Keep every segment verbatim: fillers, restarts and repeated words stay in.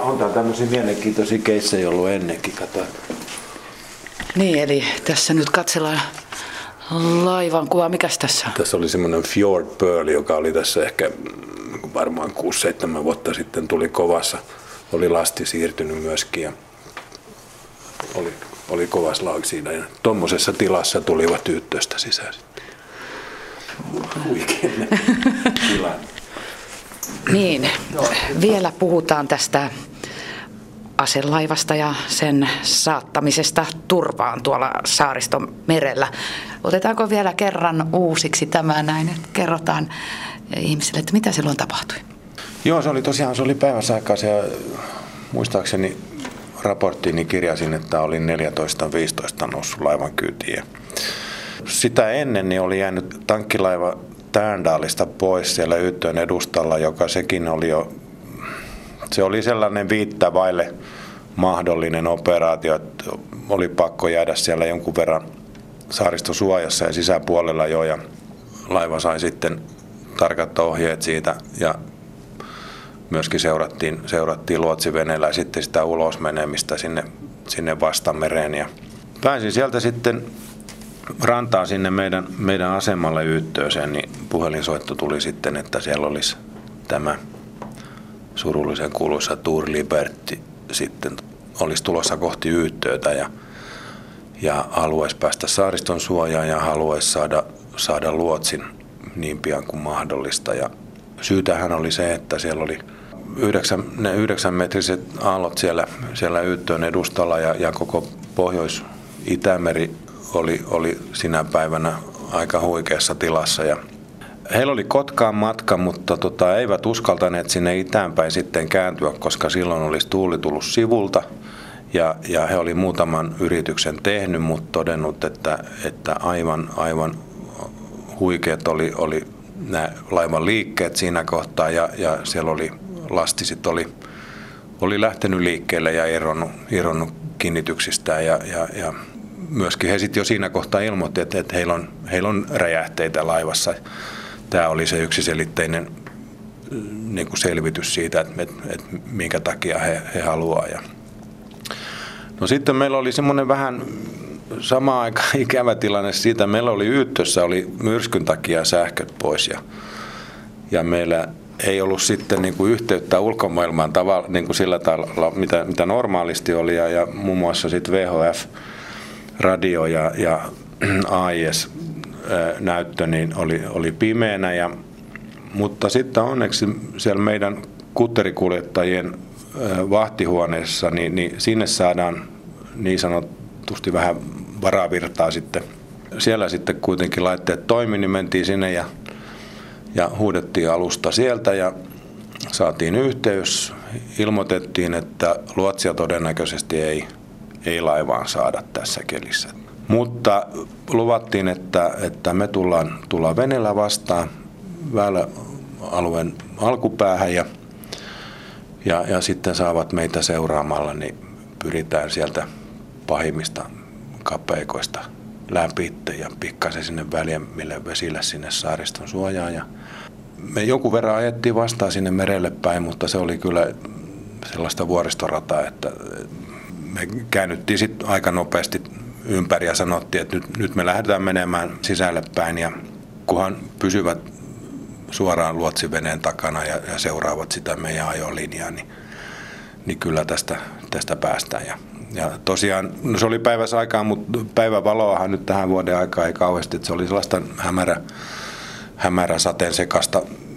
on täällä tämmöisiä mielenkiintoisia keissejä ollut ennenkin, katsotaan. Niin, eli tässä nyt katsellaan laivan kuva. Mikäs tässä on? Tässä oli semmoinen Fjord Pearl, joka oli tässä ehkä varmaan kuusi seitsemän vuotta sitten tuli kovassa. Oli lasti siirtynyt myöskin ja oli, oli kovas laag siinä. Ja tommosessa tilassa tulivat Yyttöstä sisään sitten. Huikeinen tilanne. Niin, vielä puhutaan tästä aselaivasta ja sen saattamisesta turvaan tuolla Saariston merellä. Otetaanko vielä kerran uusiksi tämä näin, että kerrotaan ihmisille, että mitä silloin tapahtui? Joo, se oli tosiaan, se oli päivässä ja muistaakseni raporttiini kirjasin, että oli neljätoista viisitoista noussut laivan kyytiin. Sitä ennen niin oli jäänyt tankkilaiva Tärndaalista pois siellä Yyttön edustalla, joka sekin oli jo, se oli sellainen viittä vaille mahdollinen operaatio, että oli pakko jäädä siellä jonkun verran saaristosuojassa ja sisäpuolella jo, ja laiva sai sitten tarkat ohjeet siitä ja myöskin seurattiin, seurattiin luotsiveneellä ja sitten sitä ulos menemistä sinne, sinne vastamereen. Ja pääsin sieltä sitten rantaan sinne meidän, meidän asemalle Yyttööseen, niin puhelinsoitto tuli sitten, että siellä olisi tämä surullisen kuuluisa Tour Liberty sitten olisi tulossa kohti Yyttöötä ja, ja haluaisi päästä saariston suojaan ja haluaisi saada, saada luotsin niin pian kuin mahdollista. Ja syytähän oli se, että siellä oli yhdeksän, ne yhdeksänmetriset aallot siellä, siellä Yyttöön edustalla ja, ja koko Pohjois-Itämeri oli, oli sinä päivänä aika huikeassa tilassa. Ja heillä oli Kotkaan matka, mutta tota, eivät uskaltaneet sinne itäänpäin sitten kääntyä, koska silloin olisi tuuli tullut sivulta. Ja, ja he oli muutaman yrityksen tehnyt, mutta todennut, että, että aivan, aivan huikeat oli, oli nämä laivan liikkeet siinä kohtaa. Ja, ja siellä oli lastisit oli, oli lähtenyt liikkeelle ja irronnut, irronnut kiinnityksistään. Ja, ja, ja myöskin he sitten jo siinä kohtaa ilmoitti, että, että heillä, on, heillä on räjähteitä laivassa. Tämä oli se yksiselitteinen niin kuin selvitys siitä, että, että, että minkä takia he, he haluaa. Ja no sitten meillä oli semmoinen vähän sama aika ikävä tilanne siitä. Meillä oli Yyttössä oli myrskyn takia sähköt pois ja, ja meillä ei ollut sitten niin kuin yhteyttä ulkomaailmaan tavalla, niin kuin sillä tavalla, mitä, mitä normaalisti oli. Ja, ja muun muassa sitten V H F-radio ja, ja A I S-näyttö niin oli, oli pimeänä. Ja, mutta sitten onneksi siellä meidän kutterikuljettajien vahtihuoneessa, niin, niin sinne saadaan niin sanotusti vähän varavirtaa sitten. Siellä sitten kuitenkin laitteet toimi, niin mentiin sinne ja, ja huudettiin alusta sieltä ja saatiin yhteys. Ilmoitettiin, että luotsia todennäköisesti ei, ei laivaan saada tässä kelissä. Mutta luvattiin, että, että me tullaan, tullaan veneellä vastaan väyläalueen alkupäähän ja Ja, ja sitten saavat meitä seuraamalla, niin pyritään sieltä pahimmista kapeikoista läpi ja pikkasen sinne väljemmille vesille sinne saariston suojaan. Ja me jonkun verran ajettiin vastaan sinne merelle päin, mutta se oli kyllä sellaista vuoristorataa, että me käännyttiin sitten aika nopeasti ympäri ja sanottiin, että nyt, nyt me lähdetään menemään sisälle päin ja kunhan pysyvät suoraan luotsiveneen takana ja, ja seuraavat sitä meidän ajolinjaa, niin, niin kyllä tästä, tästä päästään. Ja, ja tosiaan, no se oli päivässä aikaa, mutta päivävaloahan nyt tähän vuoden aikaan ei kauheasti, että se oli sellaista hämärä, hämärä sateen sekasta.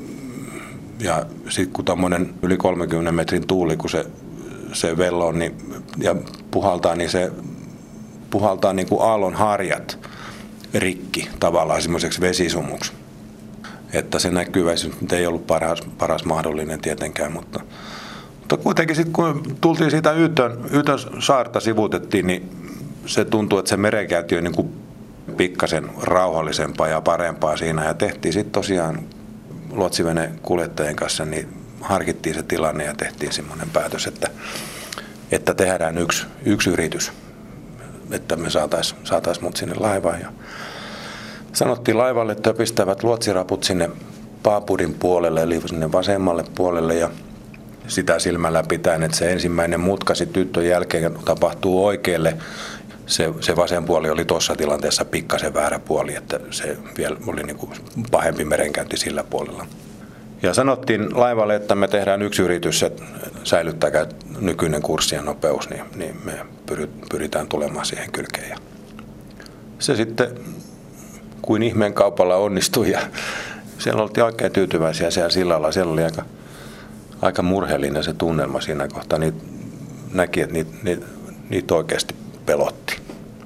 Ja sitten kun tommoinen yli kolmenkymmenen metrin tuuli, kun se, se velloo niin, ja puhaltaa, niin se puhaltaa niin kuin aallon harjat rikki tavallaan semmoiseksi vesisumuksi. Että se näkyväisyys ei ollut paras, paras mahdollinen tietenkään, mutta, mutta kuitenkin sitten kun tultiin siitä Yytön, Yytön saarta sivutettiin, niin se tuntui, että se merenkäynti on niin kuin pikkasen rauhallisempaa ja parempaa siinä. Ja tehtiin sitten tosiaan luotsiveneen kuljettajien kanssa, niin harkittiin se tilanne ja tehtiin semmoinen päätös, että, että tehdään yksi, yksi yritys, että me saataisiin saatais mut sinne laivaan. Ja sanottiin laivalle, että pistävät luotsiraput sinne paapudin puolelle, eli sinne vasemmalle puolelle, ja, sitä silmällä pitäen, että se ensimmäinen mutka sit tyttön jälkeen tapahtuu oikealle. Se, se vasen puoli oli tuossa tilanteessa pikkasen väärä puoli, että se vielä oli niin kuin pahempi merenkäynti sillä puolella. Ja sanottiin laivalle, että me tehdään yksi yritys, että säilyttäkää nykyinen kurssi ja nopeus, niin, niin me pyritään tulemaan siihen kylkeen. Ja se sitten kuin ihmeen kaupalla onnistui ja siellä oltiin oikein tyytyväisiä siellä sillalla. Siellä oli aika, aika murheellinen se tunnelma siinä kohtaa. Niitä näki, että niitä, niitä, niitä oikeasti pelotti.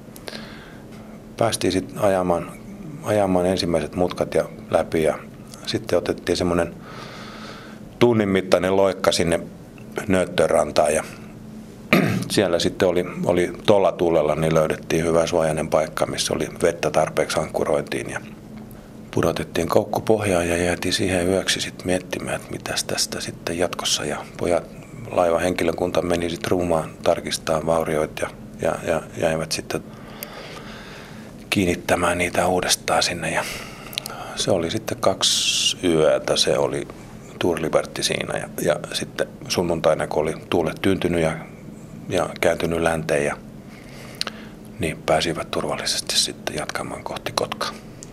Päästiin sitten ajamaan, ajamaan ensimmäiset mutkat ja läpi ja sitten otettiin semmoinen tunnin mittainen loikka sinne Nööttörantaan ja siellä sitten oli, oli tuolla tuulella, niin löydettiin hyvä suojainen paikka, missä oli vettä tarpeeksi ankkurointiin ja pudotettiin koukku pohjaan ja jäätiin siihen yöksi sitten miettimään, että mitäs tästä sitten jatkossa ja pojat, laivan henkilökunta meni sitten ruumaan tarkistamaan vaurioita ja, ja, ja jäivät sitten kiinnittämään niitä uudestaan sinne ja se oli sitten kaksi yötä, se oli Tour Liberty siinä ja, ja sitten sunnuntaina, kun oli tuulet tyyntynyt ja, ja kääntynyt länteen, ja, niin pääsivät turvallisesti sitten jatkamaan kohti Kotkaa.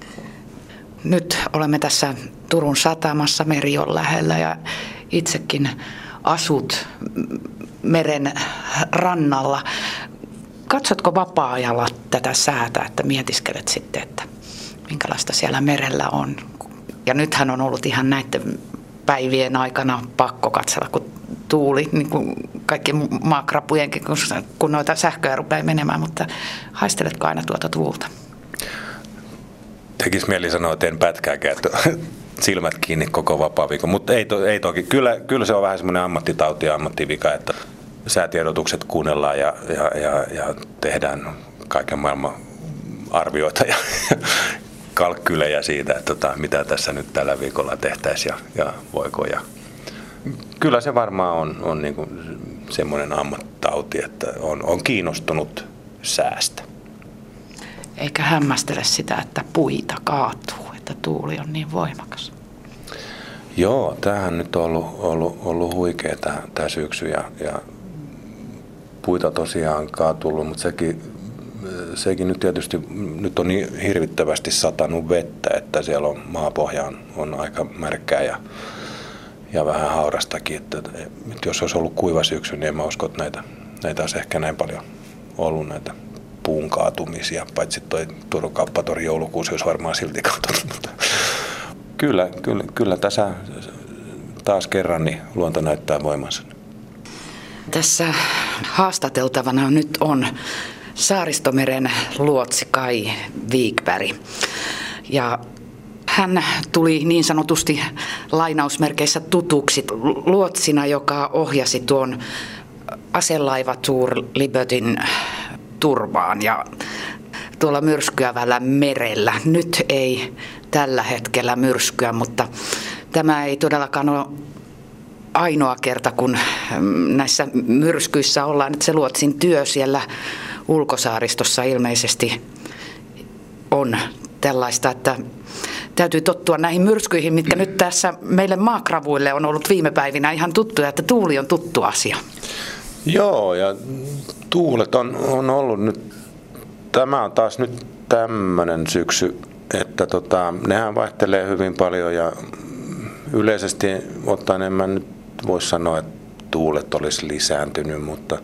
Nyt olemme tässä Turun satamassa, meri on lähellä ja itsekin asut meren rannalla. Katsotko vapaa-ajalla tätä säätä, että mietiskelet sitten, että minkälaista siellä merellä on? Ja nythän on ollut ihan näiden päivien aikana pakko katsella, kun tuuli, niin kuin kaikki maakrapujenkin, kun noita sähköjä rupeaa menemään, mutta haisteletko aina tuota tuulta? Tekisi mieli sanoa, että en pätkääkään, että silmät kiinni koko vapaa-viikon, mutta ei, to, ei toki. Kyllä, kyllä se on vähän semmoinen ammattitauti ja ammattivika, että säätiedotukset kuunnellaan ja, ja, ja, ja tehdään kaiken maailman arvioita ja, ja kalkkylejä siitä, että tota, mitä tässä nyt tällä viikolla tehtäisiin ja, ja voiko. Ja kyllä se varmaan on, on niin kuin semmoinen ammattitauti, että on, on kiinnostunut säästä. Eikä hämmästele sitä, että puita kaatuu, että tuuli on niin voimakas. Joo, tämähän nyt on ollut, ollut, ollut huikea tämä, tämä syksy ja, ja puita tosiaan kaatullut, mutta sekin, sekin nyt tietysti nyt on niin hirvittävästi satanut vettä, että siellä on maapohja on, on aika märkää ja, ja vähän haurastakin. Että, että jos olisi ollut kuiva syksy, niin en mä usko, että näitä, näitä olisi ehkä näin paljon ollut näitä puun kaatumisia, paitsi toi Turun kauppatori joulukuusi olisi varmaan silti kaatunut. Mutta kyllä, kyllä, kyllä tässä taas kerran niin luonto näyttää voimansa. Tässä haastateltavana nyt on Saaristomeren luotsi Kai Wikberg. Ja hän tuli niin sanotusti lainausmerkeissä tutuksi luotsina, joka ohjasi tuon aselaiva Tour Libertyn turvaan ja tuolla myrskyävällä merellä. Nyt ei tällä hetkellä myrskyä, mutta tämä ei todellakaan ole ainoa kerta, kun näissä myrskyissä ollaan. Että se luotsin työ siellä ulkosaaristossa ilmeisesti on tällaista, että täytyy tottua näihin myrskyihin, mitkä nyt tässä meille maakravuille on ollut viime päivinä ihan tuttuja, että tuuli on tuttu asia. Joo, ja tuulet on, on ollut nyt, tämä on taas nyt tämmöinen syksy, että tota, nehän vaihtelee hyvin paljon ja yleisesti ottaen en mä nyt voi sanoa, että tuulet olisi lisääntynyt, mutta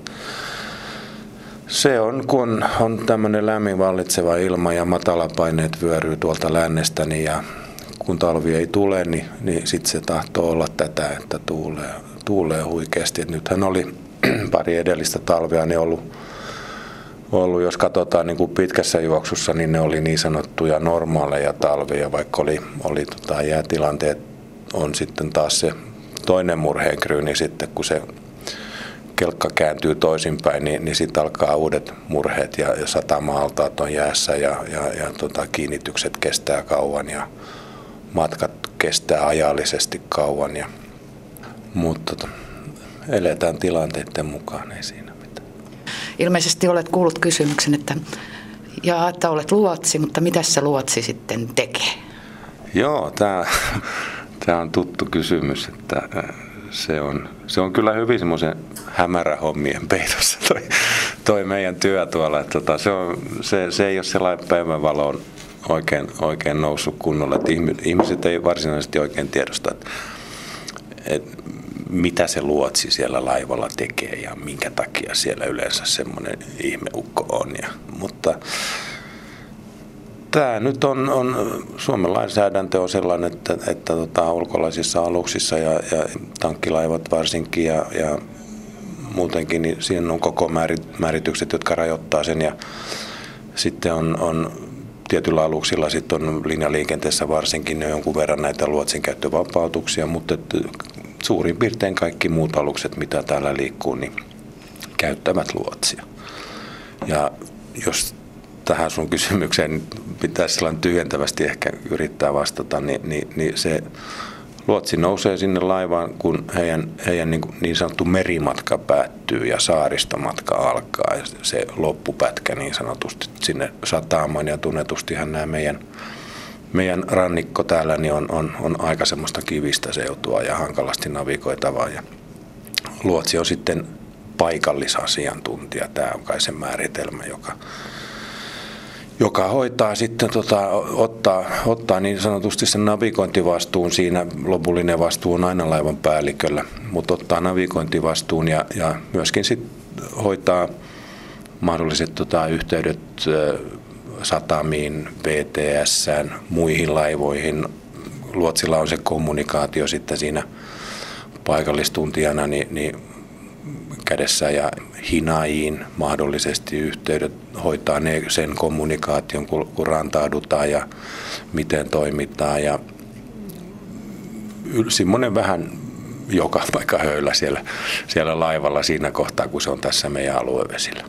se on, kun on tämmöinen lämmin vallitseva ilma ja matalapaineet vyöryy tuolta lännestäni ja kun talvi ei tule, niin, niin sitten se tahtoo olla tätä, että tuulee, tuulee huikeasti. Et nythän oli pari edellistä talvea, niin ollut, ollut jos katsotaan niin kuin pitkässä juoksussa, niin ne oli niin sanottuja normaaleja talvia, vaikka oli, oli tota jäätilanteet, on sitten taas se toinen murheenkryyni sitten, kun se kelkka kääntyy toisinpäin, niin, niin sitten alkaa uudet murheet ja, ja satama-altaat on jäässä ja, ja, ja tota, kiinnitykset kestää kauan ja matkat kestää ajallisesti kauan. Ja, mutta tota, eletään tilanteiden mukaan, ei siinä mitään. Ilmeisesti olet kuullut kysymyksen, että, ja, että olet luotsi, mutta mitä se luotsi sitten tekee? Joo, tämä... Tämä on tuttu kysymys, että se on, se on kyllä hyvin semmoisen hämärähommien peitossa toi, toi meidän työ tuolla. Että tota, se, on, se, se ei ole sellainen päivänvaloon oikein, oikein noussut kunnolla, että ihmiset ei varsinaisesti oikein tiedosta, että, että mitä se luotsi siellä laivalla tekee ja minkä takia siellä yleensä semmoinen ihmeukko on. Ja, mutta tämä nyt on, on, Suomen lainsäädäntö on sellainen, että, että, että tota, ulkolaisissa aluksissa ja, ja tankkilaivat varsinkin ja, ja muutenkin, niin siinä on koko määritykset, jotka rajoittaa sen. Ja sitten on, on tietyillä aluksilla sitten on linjaliikenteessä varsinkin jonkun verran näitä luotsin käyttövapautuksia, mutta suurin piirtein kaikki muut alukset, mitä täällä liikkuu, niin käyttävät luotsia. Ja jos tähän sun kysymykseen pitäisi sellainen tyhjentävästi ehkä yrittää vastata, niin, niin, niin se luotsi nousee sinne laivaan, kun heidän, heidän niin, niin sanottu merimatka päättyy ja saaristomatka alkaa. Ja se loppupätkä niin sanotusti sinne satamaan, ja tunnetustihan nämä meidän, meidän rannikko täällä niin on, on, on aika semmoista kivistä seutua ja hankalasti navigoitavaa. Ja luotsi on sitten paikallisasiantuntija, tämä on kai se määritelmä, joka joka hoitaa sitten, tota, ottaa, ottaa niin sanotusti sen navigointivastuun siinä, lopullinen vastuu on aina laivan päälliköllä, mutta ottaa navigointivastuun ja, ja myöskin sit hoitaa mahdolliset tota, yhteydet ä, satamiin, V T S:ään, muihin laivoihin. Luotsilla on se kommunikaatio sitten siinä paikallistuntijana, niin, niin kädessä ja hinaiin mahdollisesti yhteydet, hoitaa ne sen kommunikaation, kun, kun rantaudutaan ja miten toimitaan. Ja semmoinen vähän joka paikka höylä siellä, siellä laivalla siinä kohtaa, kun se on tässä meidän aluevesillä.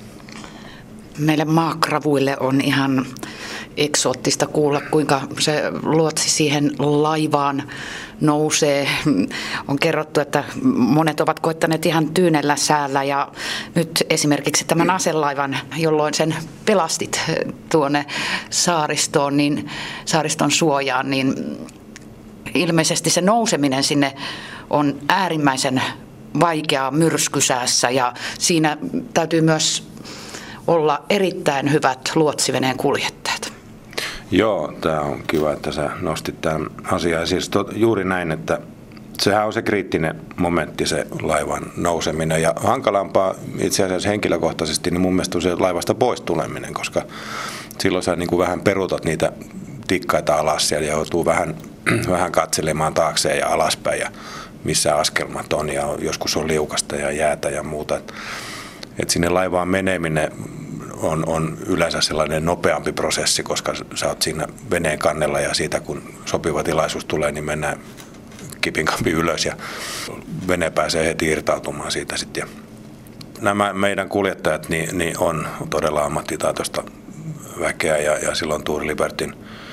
Meille maakravuille on ihan eksoottista kuulla, kuinka se luotsi siihen laivaan nousee. On kerrottu, että monet ovat koettaneet ihan tyynellä säällä, ja nyt esimerkiksi tämän aselaivan, jolloin sen pelastit tuonne saaristoon, niin saariston suojaan, niin ilmeisesti se nouseminen sinne on äärimmäisen vaikeaa myrskysäässä, ja siinä täytyy myös olla erittäin hyvät luotsiveneen kuljettajat. Joo, tämä on kiva, että sä nostit tämän asian. Siis to, juuri näin, että sehän on se kriittinen momentti, se laivan nouseminen. Ja hankalampaa itse asiassa henkilökohtaisesti, niin mun mielestä on se laivasta pois tuleminen, koska silloin sä niin kuin vähän peruutat niitä tikkaita alas ja joutuu vähän, vähän katselemaan taakseen ja alaspäin ja missä askelmat on ja joskus on liukasta ja jäätä ja muuta. Et sinne laivaan meneminen on, on yleensä sellainen nopeampi prosessi, koska sä oot siinä veneen kannella ja siitä kun sopiva tilaisuus tulee, niin mennään kipinkampi ylös ja vene pääsee heti irtautumaan siitä sitten. Nämä meidän kuljettajat niin, niin on todella ammattitaitoista väkeä ja, ja silloin Tour Libertyn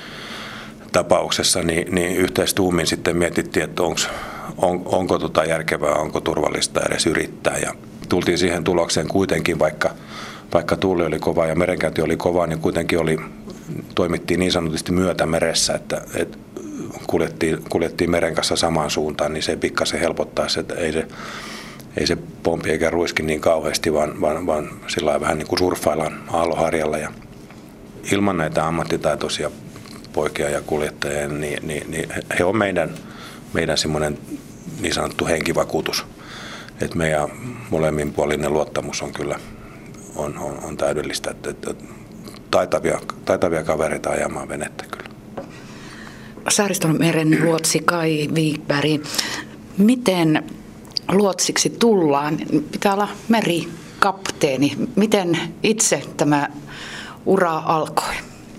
tapauksessa niin, niin yhteistuumin sitten mietittiin, että onks, on, onko tota järkevää, onko turvallista edes yrittää ja tultiin siihen tulokseen kuitenkin, vaikka, vaikka tuuli oli kova ja merenkäynti oli kova, niin kuitenkin oli, toimittiin niin sanotusti myötämeressä, että, että kuljettiin, kuljettiin meren kanssa samaan suuntaan, niin se pikkasen helpottaisi, että ei se, ei se pompi eikä ruiski niin kauheasti, vaan, vaan, vaan sillä lailla vähän niin kuin surffaillaan aallonharjalla. Ja ilman näitä ammattitaitoisia poikia ja kuljettajia, niin, niin, niin he on meidän, meidän semmoinen niin sanottu henkivakuutus. Että meidän molemminpuolinen luottamus on kyllä on, on, on täydellistä, että, että taitavia, taitavia kavereita ajamaan venettä kyllä. Saaristomeren luotsi Kai Wikberg, miten luotsiksi tullaan? Pitää olla merikapteeni. Miten itse tämä ura alkoi?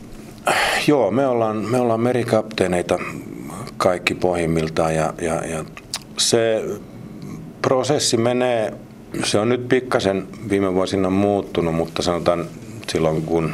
Joo, me ollaan, me ollaan merikapteeneita kaikki pohjimmiltaan ja, ja, ja se prosessi menee, se on nyt pikkasen viime vuosina muuttunut, mutta sanotaan silloin kun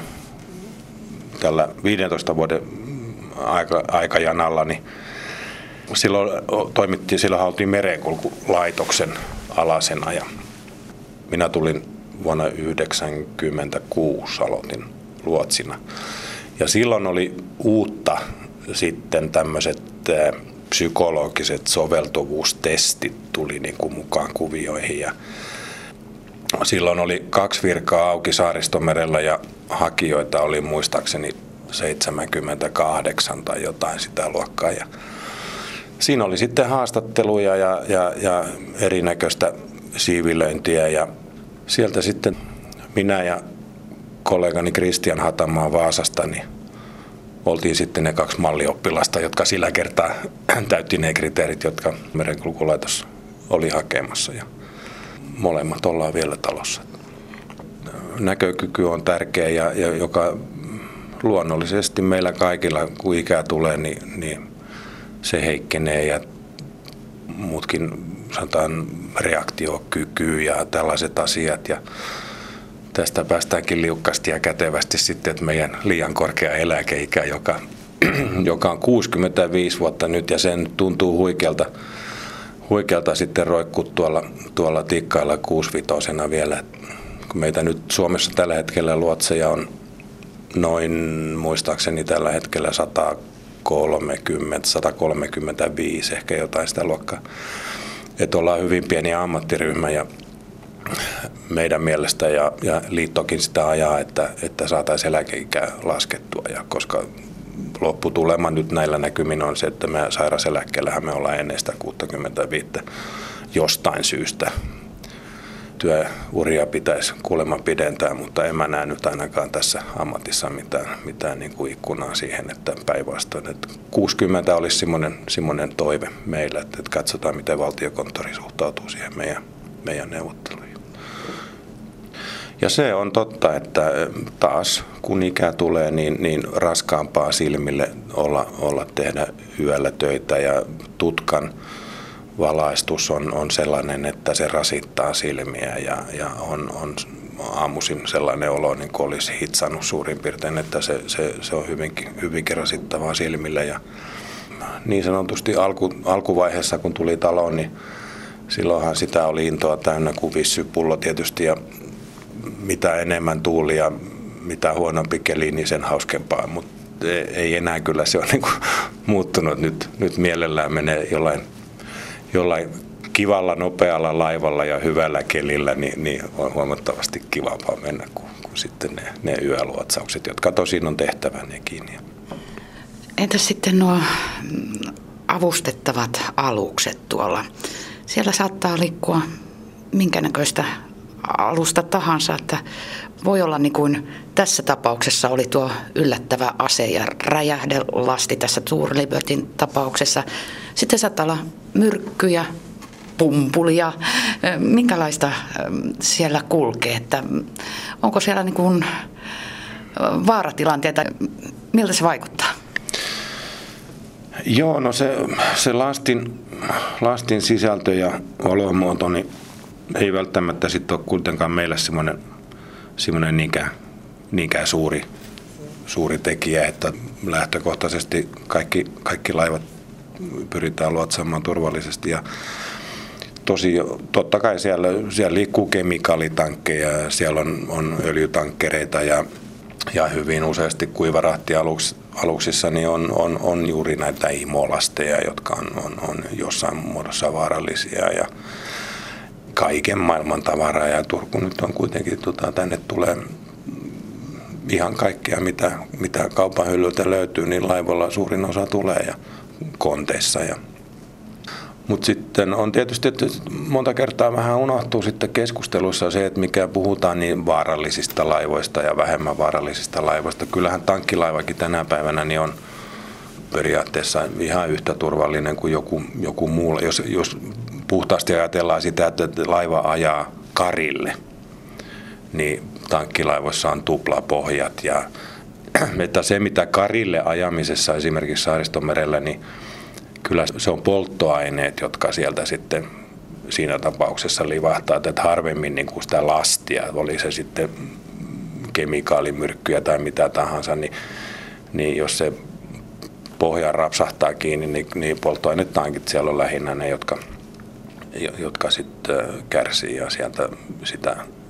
tällä viidentoista vuoden aika, aikajanalla, niin silloin toimittiin, silloin oltiin merenkulkulaitoksen alasena ja minä tulin vuonna yhdeksänkymmentäkuusi aloitin luotsina. Ja silloin oli uutta sitten tämmöiset psykologiset soveltuvuustestit tuli niin kuin mukaan kuvioihin. Ja silloin oli kaksi virkaa auki Saaristomerellä ja hakijoita oli muistaakseni seitsemänkymmentäkahdeksan tai jotain sitä luokkaa. Ja siinä oli sitten haastatteluja ja, ja, ja erinäköistä siivilöintiä ja sieltä sitten minä ja kollegani Kristian Hatamaa Vaasasta niin oltiin sitten ne kaksi mallioppilasta, jotka sillä kertaa täytti ne kriteerit, jotka Merenkulkulaitos oli hakemassa. Ja molemmat ollaan vielä talossa. Näkökyky on tärkeä ja, ja joka luonnollisesti meillä kaikilla, kun ikää tulee, niin, niin se heikkenee ja muutkin sanotaan reaktiokyky ja tällaiset asiat. Ja tästä päästäänkin liukkaasti ja kätevästi sitten, että meidän liian korkea eläkeikä, joka, joka on kuusikymmentäviisi vuotta nyt ja sen tuntuu huikealta, huikealta sitten roikkuu tuolla, tuolla tikkailla kuusivitosena vielä. Kun meitä nyt Suomessa tällä hetkellä luotseja on noin muistaakseni tällä hetkellä sata kolmekymmentä sata kolmekymmentäviisi ehkä jotain sitä luokkaa. Että ollaan hyvin pieni ammattiryhmä ja meidän mielestä ja, ja liittokin sitä ajaa, että, että saataisiin eläkeikää laskettua. Ja koska lopputulema nyt näillä näkymin on se, että me sairauseläkkeellähän me ollaan ennen sitä kuusikymmentäviisi jostain syystä. Työuria pitäisi kuulemma pidentää, mutta en mä näe nyt ainakaan tässä ammatissa mitään, mitään niin kuin ikkunaa siihen, että päinvastoin. Että kuusikymmentä olisi semmoinen, semmoinen toive meillä, että katsotaan miten valtiokonttori suhtautuu siihen meidän, meidän neuvotteluihin. Ja se on totta, että taas kun ikä tulee, niin, niin raskaampaa silmille olla, olla tehdä yöllä töitä ja tutkan valaistus on, on sellainen, että se rasittaa silmiä ja, ja on, on aamuisin sellainen olo, niin kuin olisi hitsannut suurin piirtein, että se, se, se on hyvinkin, hyvinkin rasittavaa silmille. Ja niin sanotusti alku, alkuvaiheessa, kun tuli taloon, niin silloinhan sitä oli intoa täynnä kuin vissypullo tietysti ja mitä enemmän tuuli ja mitä huonompi keli, niin sen hauskempaa, mutta ei enää kyllä se ole niin kuin muuttunut. Nyt, nyt mielellään menee jollain jollain kivalla, nopealla laivalla ja hyvällä kelillä, niin, niin on huomattavasti kivampaa mennä kuin, kuin sitten ne, ne yöluotsaukset, jotka tosin on tehtävä nekin. Entäs sitten nuo avustettavat alukset tuolla? Siellä saattaa liikkua minkä näköistä alusta tahansa, että voi olla niin kuin tässä tapauksessa oli tuo yllättävä ase ja räjähdelasti tässä Thor Libertyn tapauksessa. Sitten saattaa olla myrkkyjä, pumpulia. Minkälaista siellä kulkee? Että onko siellä niin kuin vaaratilanteita? Miltä se vaikuttaa? Joo, no se, se lastin, lastin sisältö ja olomuoto niin ei välttämättä sitten ole kuitenkaan meillä semmoinen, semmoinen niinkään, niinkään suuri, suuri tekijä, että lähtökohtaisesti kaikki, kaikki laivat pyritään luotsaamaan turvallisesti ja tosi, totta kai siellä, siellä liikkuu kemikaalitankkeja ja siellä on, on öljytankkereita ja, ja hyvin useasti kuivarahtialuksissa niin on, on, on juuri näitä imolasteja, jotka on, on, on jossain muodossa vaarallisia ja kaiken maailman tavaraa ja Turku nyt on kuitenkin, tota, tänne tulee ihan kaikkea, mitä, mitä kaupan hyllyltä löytyy, niin laivoilla suurin osa tulee ja konteissa. Ja. Mutta sitten on tietysti, että monta kertaa vähän unohtuu sitten keskustelussa se, että mikä puhutaan niin vaarallisista laivoista ja vähemmän vaarallisista laivoista. Kyllähän tankkilaivakin tänä päivänä niin on periaatteessa ihan yhtä turvallinen kuin joku, joku muu. Jos, jos puhtaasti ajatellaan sitä, että laiva ajaa karille, niin tankkilaivoissa on tuplapohjat. Ja, että se, mitä karille ajamisessa esimerkiksi Saaristomerellä, niin kyllä se on polttoaineet, jotka sieltä sitten siinä tapauksessa livahtaa, että harvemmin niin kuin sitä lastia, oli se sitten kemikaalimyrkkyjä tai mitä tahansa, niin, niin jos se pohja rapsahtaa kiinni, niin, niin polttoainetankit siellä on lähinnä ne, jotka, jotka sitten kärsii ja sieltä sitä,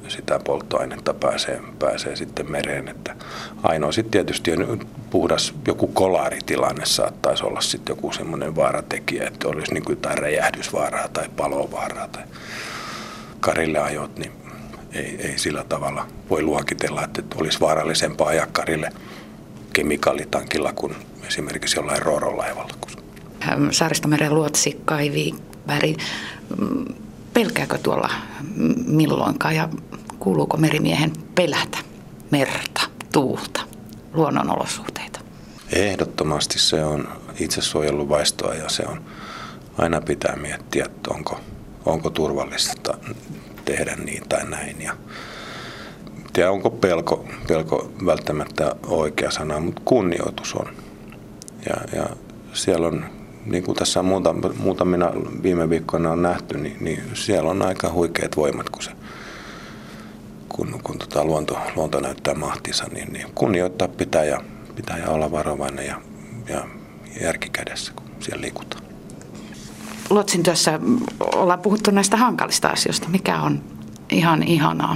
sitä polttoainetta pääsee, pääsee sitten mereen. Että ainoa sitten tietysti on puhdas joku kolaritilanne saattaisi olla sitten joku semmoinen vaaratekijä, että olisi niin kuin jotain räjähdysvaaraa tai palovaaraa tai karille ajot, niin ei, ei sillä tavalla voi luokitella, että olisi vaarallisempaa ajaa karille kemikaalitankilla kuin esimerkiksi jollain roorolaivalla. Saaristomeren luotsi Kai Wikberg, pelkääkö tuolla milloinkaan ja kuuluuko merimiehen pelätä merta, tuulta, luonnonolosuhteita? Ehdottomasti se on itsesuojeluvaistoa ja se on aina pitää miettiä, että onko, onko turvallista tehdä niin tai näin. Ja tiedä, onko pelko, pelko välttämättä oikea sana, mutta kunnioitus on. Ja, ja siellä on, niin kuin tässä muutamina viime viikkoina on nähty, niin, niin siellä on aika huikeat voimat, kun, se, kun, kun tota luonto, luonto näyttää mahtinsa, niin, niin kunnioittaa pitää ja, pitää ja olla varovainen ja, ja järki kädessä, kun siellä liikutaan. Luotsin työssä ollaan puhuttu näistä hankalista asioista. Mikä on ihan ihanaa?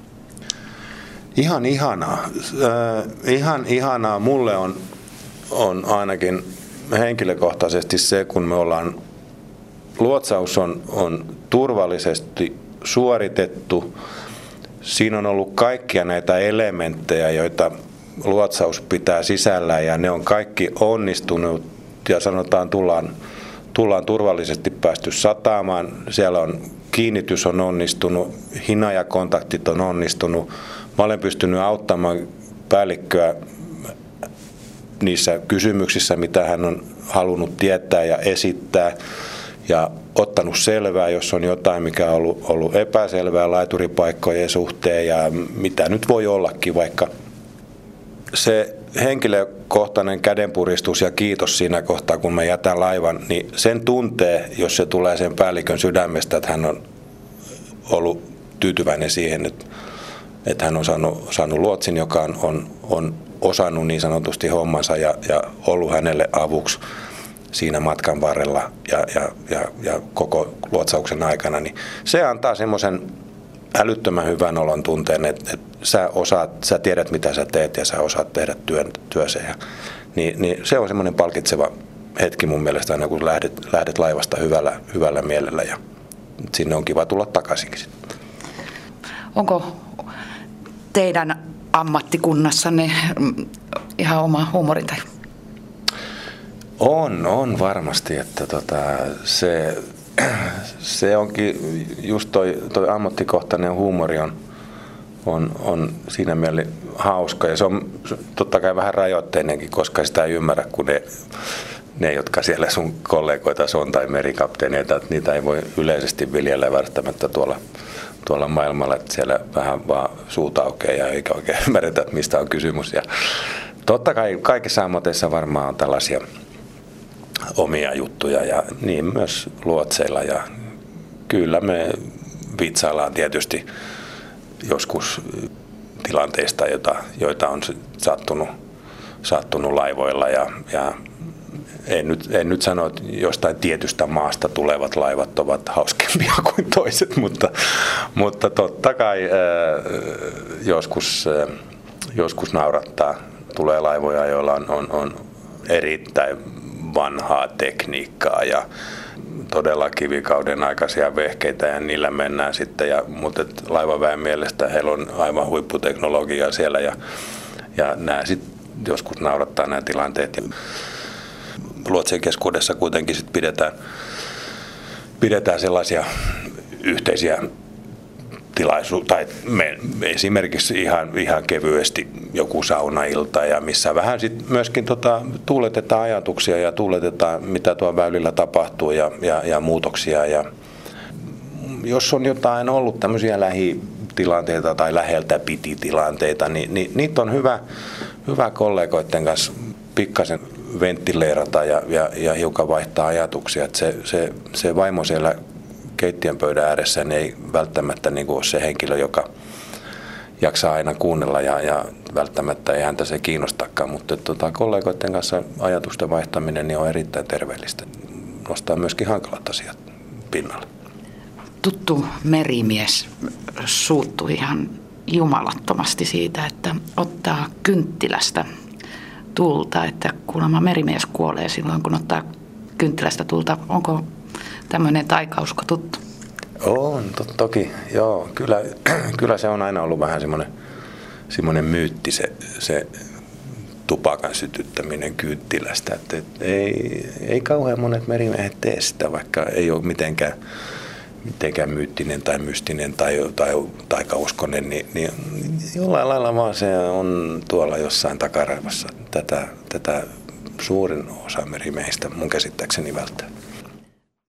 Ihan ihanaa. Äh, ihan ihanaa mulle on, on ainakin henkilökohtaisesti se, kun me ollaan, luotsaus on, on turvallisesti suoritettu. Siinä on ollut kaikkia näitä elementtejä, joita luotsaus pitää sisällään ja ne on kaikki onnistunut ja sanotaan tullaan, tullaan turvallisesti päästy sataamaan. Siellä on kiinnitys on onnistunut, hinajakontaktit on onnistunut. Mä olen pystynyt auttamaan päällikköä niissä kysymyksissä, mitä hän on halunnut tietää ja esittää ja ottanut selvää, jos on jotain, mikä on ollut, ollut epäselvää laituripaikkojen suhteen ja mitä nyt voi ollakin, vaikka se henkilökohtainen kädenpuristus ja kiitos siinä kohtaa, kun mä jätän laivan, niin sen tuntee, jos se tulee sen päällikön sydämestä, että hän on ollut tyytyväinen siihen, että, että hän on saanut, saanut luotsin, joka on, on, on osannut niin sanotusti hommansa ja, ja ollut hänelle avuksi siinä matkan varrella ja, ja, ja, ja koko luotsauksen aikana, niin se antaa semmoisen älyttömän hyvän olon tunteen, että, että sä, osaat, sä tiedät, mitä sä teet ja sä osaat tehdä työn, työssä. Ja, niin, niin se on semmoinen palkitseva hetki mun mielestä aina, kun lähdet, lähdet laivasta hyvällä, hyvällä mielellä ja sinne on kiva tulla takaisinkin. Onko teidän ammattikunnassanne ihan oma huumorintaju? On, on varmasti, että tota, se, se onkin just toi, toi ammattikohtainen huumori on, on, on siinä mielessä hauska ja se on totta kai vähän rajoitteinenkin, koska sitä ei ymmärrä, kun ne, ne jotka siellä sun kollegoita on tai merikapteeneita, että niitä ei voi yleisesti viljellä välttämättä tuolla, tuolla maailmalla, että siellä vähän vaan suut aukeaa ja eikä oikein ymmärretä, mistä on kysymys. Ja totta kai kaikissa ammateissa varmaan on tällaisia omia juttuja ja niin myös luotseilla ja kyllä me vitsaillaan tietysti joskus tilanteista, joita, joita on sattunut, sattunut laivoilla ja, ja en, nyt, en nyt sano, että jostain tietystä maasta tulevat laivat ovat hauskempia kuin toiset, mutta, mutta totta kai ää, joskus, ää, joskus naurattaa. Tulee laivoja, joilla on, on, on erittäin vanhaa tekniikkaa ja todella kivikauden aikaisia vehkeitä ja niillä mennään sitten. Ja, mutta laivaväen mielestä heillä on aivan huipputeknologiaa siellä ja, ja nämä sitten joskus naurattaa nämä tilanteet. Ja luotsien keskuudessa kuitenkin sit pidetään, pidetään sellaisia yhteisiä tilaisuuksia, tai me, esimerkiksi ihan, ihan kevyesti joku saunailta ja missä vähän sit myöskin tota, tuuletetaan ajatuksia ja tuuletetaan mitä tuo väylillä tapahtuu ja, ja, ja muutoksia. Ja jos on jotain ollut tämmöisiä lähitilanteita tai läheltä piti tilanteita, niin, niin niitä on hyvä, hyvä kollegoiden kanssa pikkasen venttileerata ja, ja, ja hiukan vaihtaa ajatuksia. Että se, se, se vaimo siellä keittiön pöydän ääressä niin ei välttämättä niin kuin ole se henkilö, joka jaksaa aina kuunnella ja, ja välttämättä ei häntä se kiinnostakaan, mutta tota, kollegoiden kanssa ajatusten vaihtaminen niin on erittäin terveellistä. Nostaa myöskin hankalat asiat pinnalle. tuttu merimies suuttui ihan jumalattomasti siitä, että ottaa kynttilästä tulta, että kuulemma merimies kuolee silloin, kun ottaa kynttilästä tulta. Onko tämmöinen taikausko tuttu? On, to, toki. Joo, kyllä, kyllä se on aina ollut vähän semmoinen, semmoinen myytti se, se tupakan sytyttäminen kynttilästä. Että, et, ei, ei kauhean monet merimiehet tee sitä, vaikka ei ole mitenkään, mitenkään myyttinen tai mystinen tai, tai taikauskonen, niin, niin jollain lailla vaan se on tuolla jossain takaraivossa. Tätä, tätä suurin osa merimiehistä mun käsittääkseni välttää.